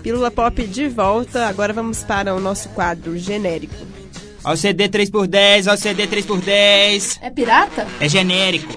Pílula Pop de volta, agora vamos para o nosso quadro genérico. Ao CD 3x10, ao CD 3x10. É pirata? É genérico.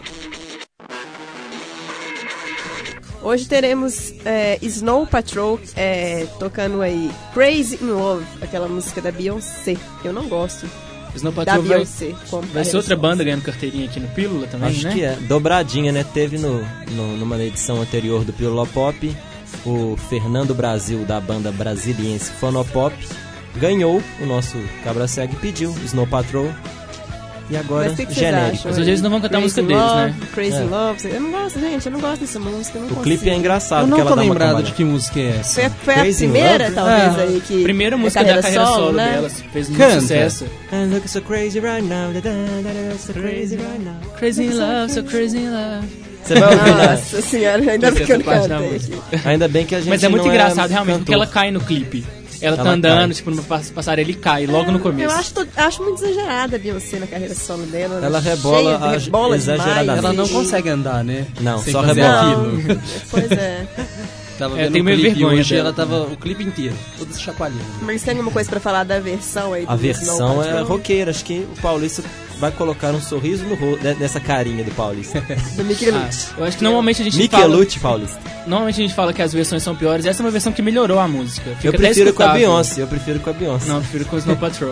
Hoje teremos Snow Patrol tocando aí Crazy in Love, aquela música da Beyoncé. Eu não gosto. Snow Da Patrol Beyoncé. vai ser outra banda ganhando carteirinha aqui no Pílula também, Acho né? que é. Dobradinha, né? Teve numa edição anterior do Pílula Pop, o Fernando Brasil, da banda brasiliense Fonopop, ganhou o nosso Cabra Cego e pediu Snow Patrol. E agora, genérico. Mas hoje eles não vão cantar a música deles, né? Crazy Love. Eu não gosto, gente. Eu não gosto dessa música. O clipe é engraçado. Eu não que ela tô dá uma lembrado cambada. de que música é essa. Foi a primeira, talvez, aí que... Primeira música da carreira solo né? dela, fez muito Canta. sucesso. And look so crazy right now, so crazy right now. Crazy in love, so crazy in love. Você vai ouvir, né? Nossa senhora, ainda bem que eu não Essa parte da cantei música. aqui. Ainda bem que a gente Mas é muito não engraçado, realmente, cantor. porque ela cai no clipe. Ela tá Ela andando, cai. tipo, numa passarela e cai logo no começo. Eu acho muito exagerada a Beyoncé na carreira solo dela. Ela rebola rebola exageradamente. demais. Ela não E- consegue andar, né? Não, Sem só fazer rebola. aquilo. Pois é. Tava É, vendo tem o meio clipe vergonha hoje, dela. ela tava o clipe inteiro, toda chacoalhando. Mas tem alguma coisa pra falar da versão aí do A versão Snow é Patrol? roqueira. Acho que o Paulista vai colocar um sorriso no rosto nessa carinha do Paulista. Do Michelucci. Eu acho que normalmente a gente fala... Michelucci Paulista. Normalmente a gente fala que as versões são piores. Essa é uma versão que melhorou a música. Fica Eu até prefiro com a escutável. Beyoncé. Eu prefiro com a Beyoncé. Não, eu prefiro com o Snow Patrol.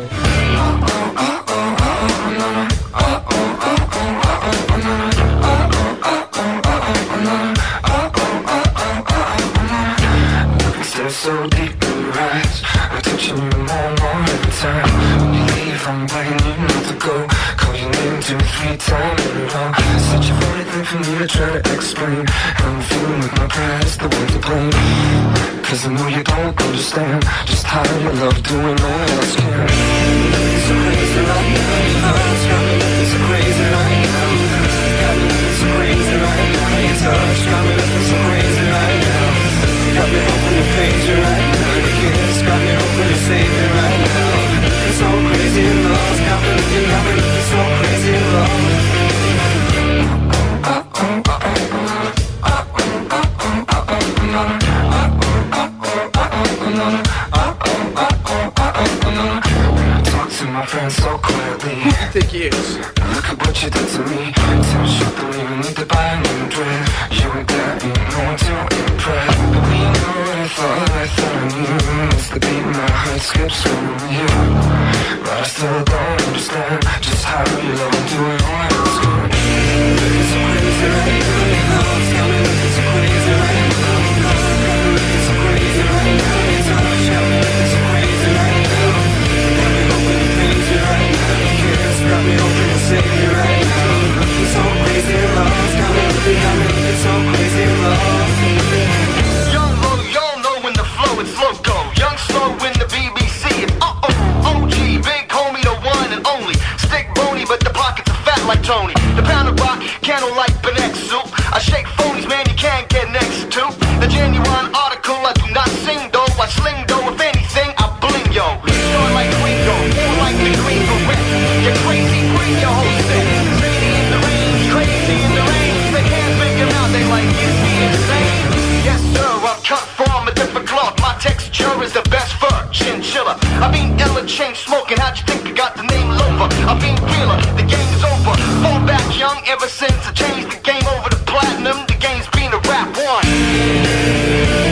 Stare so deep in your eyes, I'm touching you more and more every time. When you leave, I'm begging you not to go. Call your name 2 or 3 times in a row. It's such a funny thing for me to try to explain. I'm feeling with my past, the words are plain. Cause I know you don't understand just how you love doing no one else can. It's so crazy right now, your love's got me looking so crazy right now. Got me looking so crazy right now. Your touch got me looking so crazy right now. Got me hoping to praise you right now. Your kiss got me hoping to save me right now. It's so crazy in love. Got me looking so crazy in love. Talk to my friends so quietly. Who you think he is? Look at what you did to me. Tell me shit, don't even need to buy a new dress. You and that ain't no one to impress. But we know what I thought I knew. It's the beat my heart skips from you. But I still don't understand just how you love doing all else good. It's so crazy right now. Your love's got me looking so crazy right now. Got me looking so crazy right now. Your touch got me looking so crazy right now. Got me hoping to praise you right now. Your kiss got me hoping to save you right now. Looking so crazy in love. Got me looking so crazy in love. Young low, y'all know when the flow is loco. Young slow in the BBC. It's OG, big homie, the one and only. Stick bony, but the pockets are fat like Tony. The pound of rock, candle like Benex soup. I shake phonies, man, you can't get next to. The genuine article, I do not sing though. I sling though, if anything, I bling yo. Short like Ringo, more like the green beret. You're crazy, bring your whole set. Shady in the range, crazy in the range. They can't figure out, they like, is he insane? Yes sir, I'm cut from a different cloth. My texture is the best fur, chinchilla. I mean illa chain smoking, how'd you think I got the name Lover? I mean realer, the game is over. Fall back young, ever since I changed the game over to platinum. The game's been a rap one.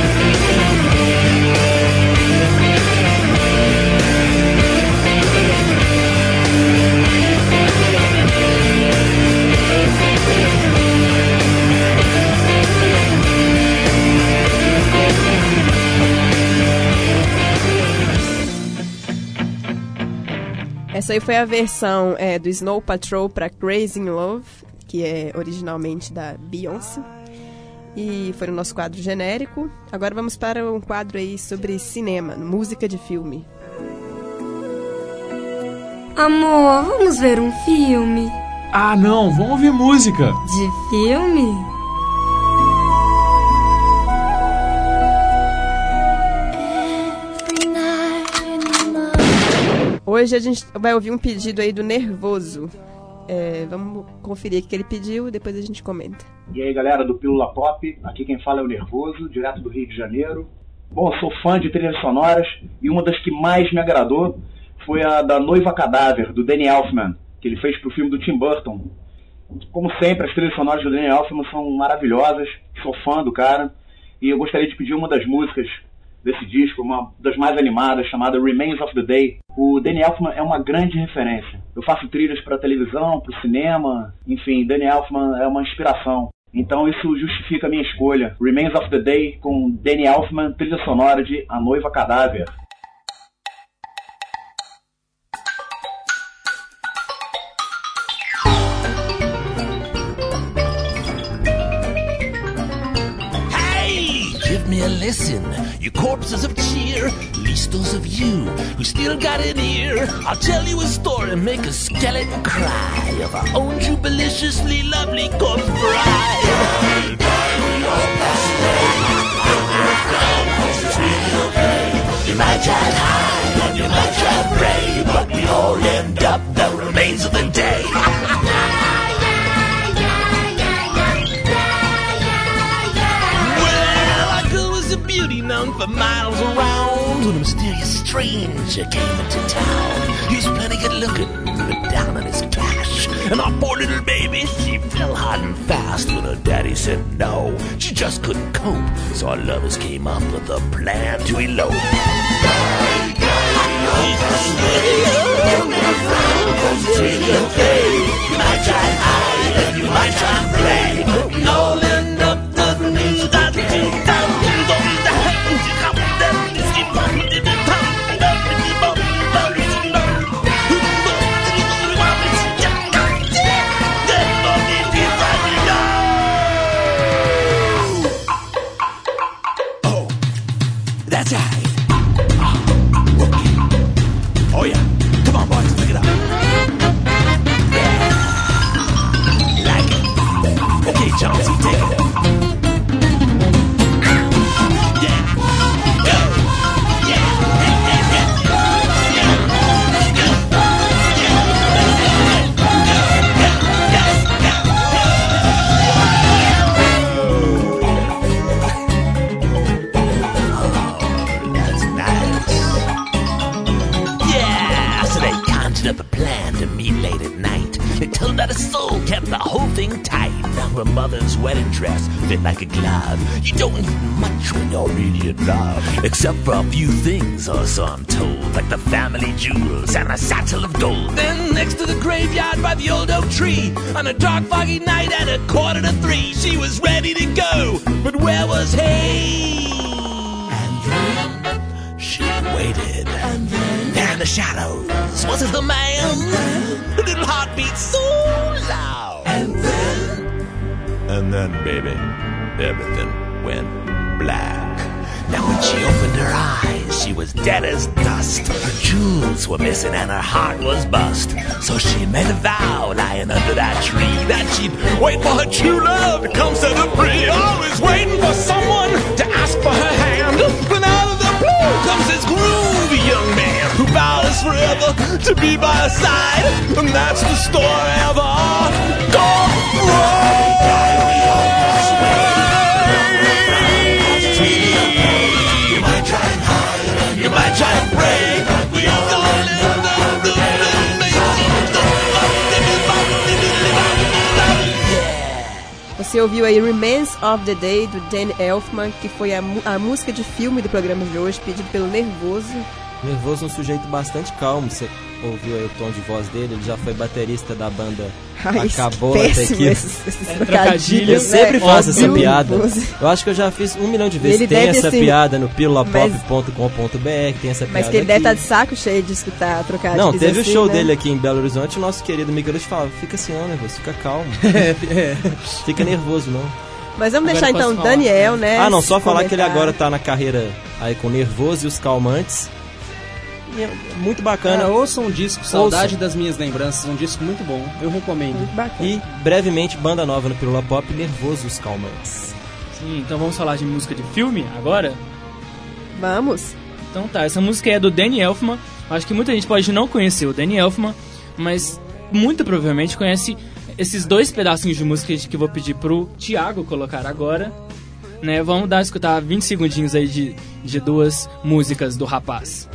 Essa aí foi a versão do Snow Patrol para Crazy in Love, que é originalmente da Beyoncé. E foi no nosso quadro genérico. Agora vamos para um quadro aí sobre cinema, música de filme. Amor, vamos ver um filme. Ah, não, vamos ouvir música. De filme? Hoje a gente vai ouvir um pedido aí do Nervoso. Vamos conferir o que ele pediu e depois a gente comenta. E aí galera do Pílula Pop, aqui quem fala é o Nervoso, direto do Rio de Janeiro. Bom, eu sou fã de trilhas sonoras e uma das que mais me agradou foi a da Noiva Cadáver, do Danny Elfman, que ele fez pro filme do Tim Burton. Como sempre, as trilhas sonoras do Danny Elfman são maravilhosas, sou fã do cara, e eu gostaria de pedir uma das músicas desse disco, uma das mais animadas, chamada Remains of the Day. O Danny Elfman é uma grande referência. Eu faço trilhas para televisão, para o cinema, enfim, Danny Elfman é uma inspiração. Então isso justifica a minha escolha. Remains of the Day com Danny Elfman, trilha sonora de A Noiva Cadáver. Give me a lesson, you corpses of cheer, least those of you who still got an ear. I'll tell you a story, make a skeleton cry of our own jubiliciously lovely corpse bride. You might try high and you might try pray, but we all end up the remains of the day. Beauty known for miles around, when a mysterious stranger came into town. He was plenty good looking, but down on his cash. And our poor little baby, she fell hard and fast when her daddy said no. She just couldn't cope, so our lovers came up with a plan to elope. You might try high and you might try play, but we all end up the news that that's right. Okay. Oh yeah. Come on, boys, pick it up. Yeah. Like it. Okay, Chauncey, take it. Up a plan to meet late at night. They told her that a soul kept the whole thing tight. Now her mother's wedding dress fit like a glove. You don't need much when you're really in love, except for a few things, or so I'm told, like the family jewels and a satchel of gold. Then next to the graveyard by the old oak tree, on a dark foggy night at 2:45, she was ready to go, but where was he? And then she waited. And then there in the shadows, was it the man? The little heartbeat so loud. And then, baby, everything went black. Now when she opened her eyes, she was dead as dust. Her jewels were missing and her heart was bust. So she made a vow, lying under that tree, that she'd wait for her true love to come set her free. Always waiting for someone to ask for her hand. When out of the blue comes this groovy young man who vows forever to be by her side. And that's the story of our Gone Road. You might try and pray, but we all end up the Você ouviu aí Remains of the Day, do Danny Elfman, que foi a música de filme do programa de hoje, pedido pelo Nervoso. Nervoso é um sujeito bastante calmo, você ouviu aí o tom de voz dele, ele já foi baterista da banda Acabou até aqui. Eu sempre faço essa piada. Eu acho que eu já fiz 1 milhão de vezes. Ele tem essa piada no pilolapop.com.br, tem essa piada. Mas que ele deve estar de saco cheio de escutar trocadilhos. Não, teve assim, o show né? dele aqui em Belo Horizonte, o nosso querido Miguelito falava, fica assim não, Nervoso, fica calmo. Fica nervoso não. Mas vamos deixar então o Daniel, né? Ah, não, só falar que ele agora tá na carreira aí com Nervoso e os Calmantes. Muito bacana. Ouçam um disco, Saudade das Minhas Lembranças, um disco muito bom, eu recomendo. Muito bacana. E brevemente, banda nova no Pirula Pop, Nervoso os Calmantes. Sim, então vamos falar de música de filme agora? Vamos. Então tá, essa música é do Danny Elfman. Acho que muita gente pode não conhecer o Danny Elfman, mas muito provavelmente conhece esses 2 pedacinhos de música que eu vou pedir pro Thiago colocar agora. né? Vamos escutar 20 segundinhos aí de duas músicas do rapaz.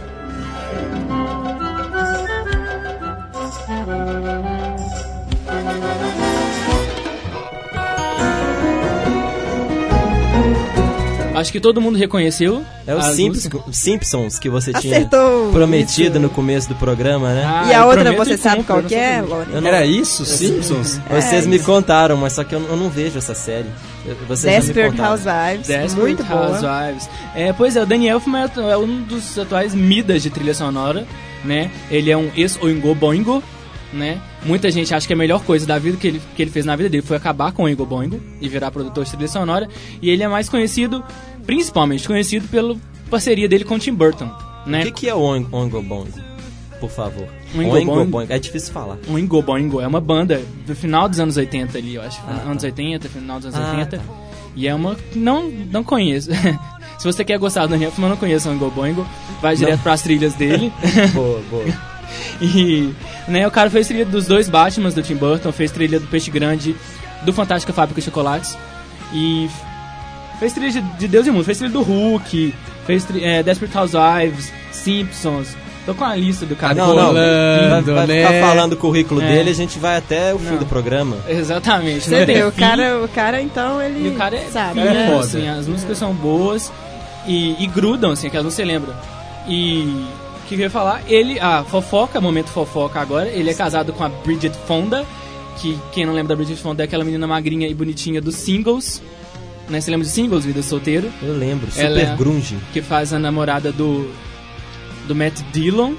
Acho que todo mundo reconheceu. É o Simpsons que você Acertou tinha prometido isso no começo do programa, né? E a outra você sabe qual que é, Lore? Era isso? Simpsons? Vocês me contaram, mas só que eu não vejo essa série. Desperate Housewives, muito boa. Housewives. Pois é, o Danny Elfman é um dos atuais midas de trilha sonora, né? Ele é um ex-Oingo Boingo, né? Muita gente acha que a melhor coisa da vida que ele fez na vida dele foi acabar com o Oingo Boingo e virar produtor de trilha sonora. E ele é mais conhecido, principalmente conhecido pela parceria dele com o Tim Burton, né? O que é o Oingo Boingo? Por favor. Oingo Boingo. É difícil falar. Oingo Boingo é uma banda do final dos anos 80 ali, eu acho. Anos 80, final dos anos 80. Tá. E é uma... Não conheço. Se você quer gostar do Danny Elfman, não conheça o Oingo Boingo. Vai direto pras trilhas dele. Boa. E, né, o cara fez trilha dos 2 Batmans do Tim Burton, fez trilha do Peixe Grande, do Fantástica Fábrica de Chocolates, e fez trilha de Deus e Mundo, fez trilha do Hulk, fez Desperate Housewives, Simpsons. Tô com a lista do cara. Vai ficar falando o currículo dele, a gente vai até o fim do programa. Exatamente. Você vê, o cara então, ele e o cara sabe, né? Assim, as músicas são boas e grudam, assim, que elas não se lembram. E... que eu ia falar, momento fofoca agora, ele é casado com a Bridget Fonda, que quem não lembra da Bridget Fonda é aquela menina magrinha e bonitinha dos Singles, né? Você lembra de Singles, Vida Solteiro? Eu lembro, super grunge. Que faz a namorada do Matt Dillon,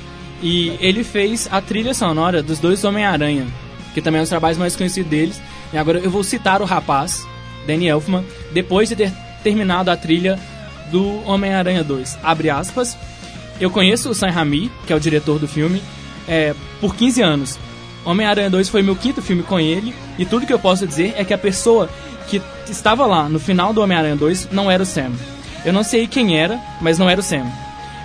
e ele fez a trilha sonora dos 2 Homem-Aranha, que também é um dos trabalhos mais conhecidos deles, e agora eu vou citar o rapaz, Danny Elfman, depois de ter terminado a trilha do Homem-Aranha 2, abre aspas. Eu conheço o Sam Raimi, que é o diretor do filme, por 15 anos. Homem-Aranha 2 foi meu 5º filme com ele, e tudo que eu posso dizer é que a pessoa que estava lá no final do Homem-Aranha 2 não era o Sam. Eu não sei quem era, mas não era o Sam.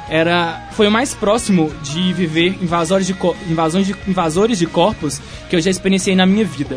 Foi o mais próximo de viver invasores de corpos que eu já experienciei na minha vida.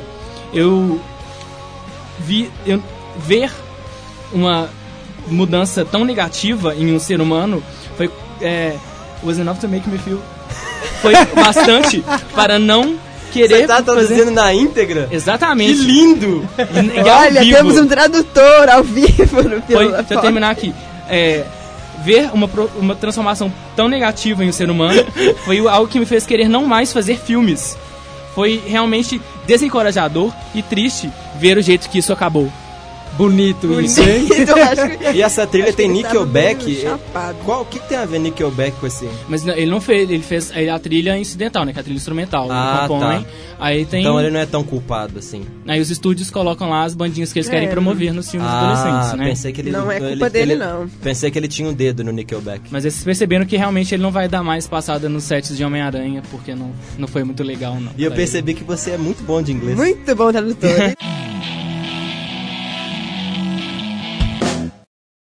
Ver uma mudança tão negativa em um ser humano was enough to make me feel. Foi bastante para não querer. Você tá traduzindo na íntegra? Exatamente. Que lindo! Olha, temos um tradutor ao vivo no filme. Deixa eu terminar aqui. Ver uma transformação tão negativa em um ser humano foi algo que me fez querer não mais fazer filmes. Foi realmente desencorajador e triste ver o jeito que isso acabou. Bonito isso, hein? E essa trilha tem Nickelback. O que tem a ver Nickelback com esse? Mas não, ele não fez, ele fez a trilha incidental, né? Que é a trilha instrumental. Tá. Aí tem... Então ele não é tão culpado assim. Aí os estúdios colocam lá as bandinhas que eles querem promover nos filmes adolescentes, né? Pensei que ele, não é culpa dele, não. Pensei que ele tinha um dedo no Nickelback. Mas eles perceberam que realmente ele não vai dar mais passada nos sets de Homem-Aranha, porque não foi muito legal, não. E eu percebi que você é muito bom de inglês. Muito bom tradutor.